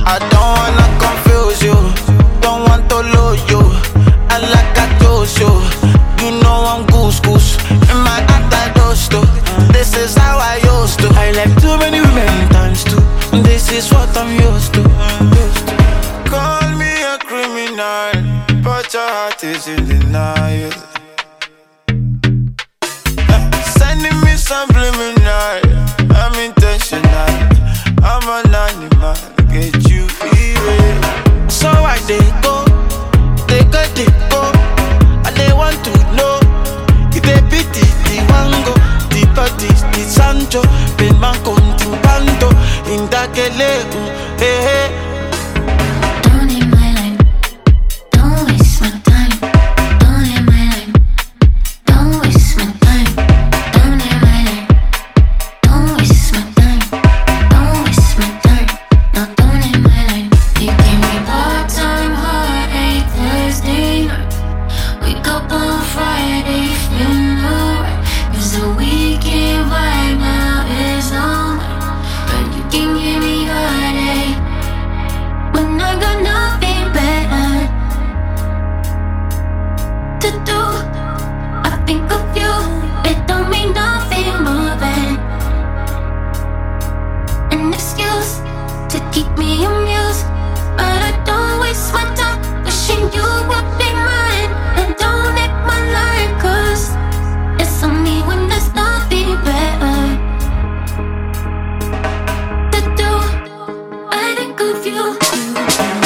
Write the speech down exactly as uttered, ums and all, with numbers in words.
I don't wanna confuse you, don't want to lose you. I like a Joshua, you know I'm goose goose. In my heart I dose to. This is how I used to. I like too many women times two. This is what I'm used to. Used to. Call me a criminal, but your heart is in denial. Sending me subliminal, I'm intentional. I'm an animal, get you feeling. So I they go, they go, they go, and they want to know if they pity the wango, the parties, the Sancho, the man con timpando, in that gele, hey hey. Don't hit my line, don't waste my time. Don't hit my line, don't waste my time. Don't hit my line, don't waste my time. Don't waste my time, no, don't hit my line. You gave me part-time heartache Thursday night. Wake up on Friday, feeling alright. Cause the weekend vibe now is on. But you can give me heartache when I got nothing better to do. I think of you, it don't mean nothing more than an excuse to keep me amused. But I don't waste my time wishing you would be mine. And don't hit my line, cause it's only when there's nothing better to do. I think of you.